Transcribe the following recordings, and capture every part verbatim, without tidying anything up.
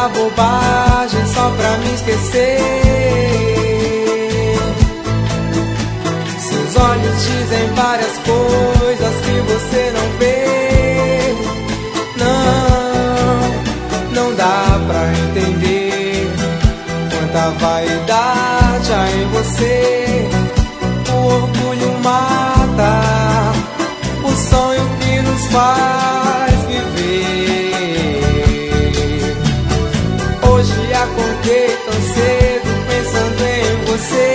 tanta bobagem só pra me esquecer. Seus olhos dizem várias coisas que você não vê. Não, não dá pra entender quanta vaidade há em você. O orgulho mata o sonho que nos faz viver. Hoje acordei tão cedo pensando em você.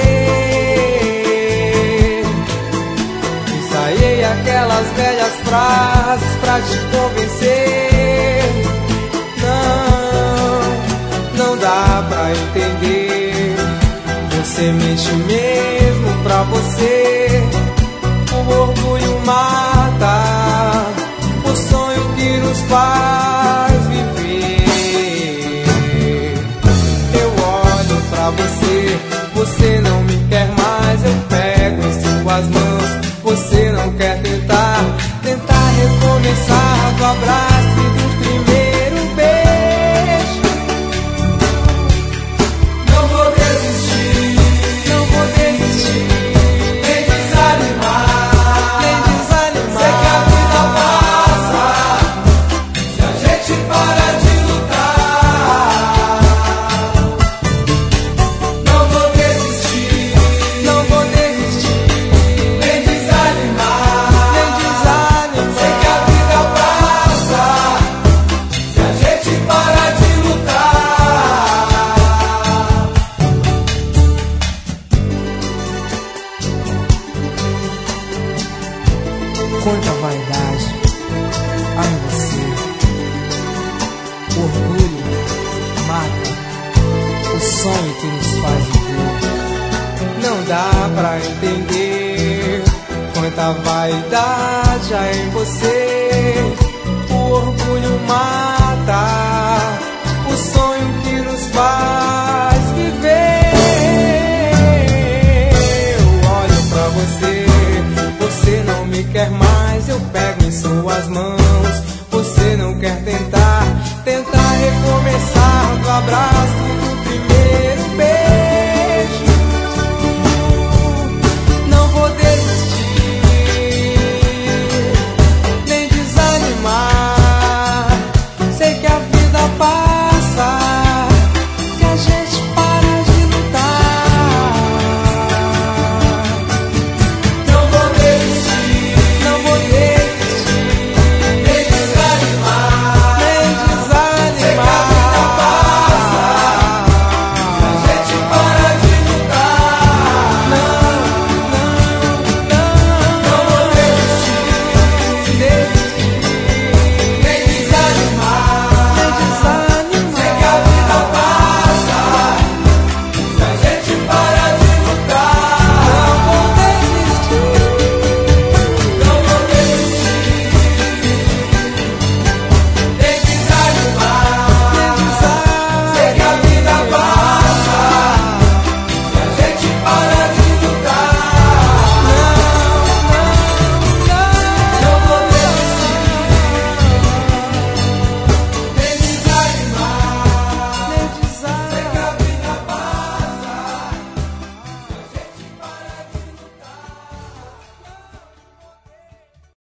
Ensaiei aquelas velhas frases pra te convencer. Não, não dá pra entender. Você mente mesmo pra você. O orgulho mata o sonho que nos faz viver. Eu olho pra você, você não me quer mais. Eu pego em suas mãos, você não quer tentar, tentar recomeçar do abraço e do primeiro beijo. Não vou desistir, não vou desistir, nem desanimar, nem desanimar. Sei que a vida passa se a gente para de lutar. Não vou desistir, não vou desistir, nem desanimar, nem desanimar. Sei que a vida passa se a gente para de lutar. Quanta vaidade há em você. O orgulho mata o sonho que nos faz viver. Não dá pra entender quanta vaidade há em você. O orgulho mata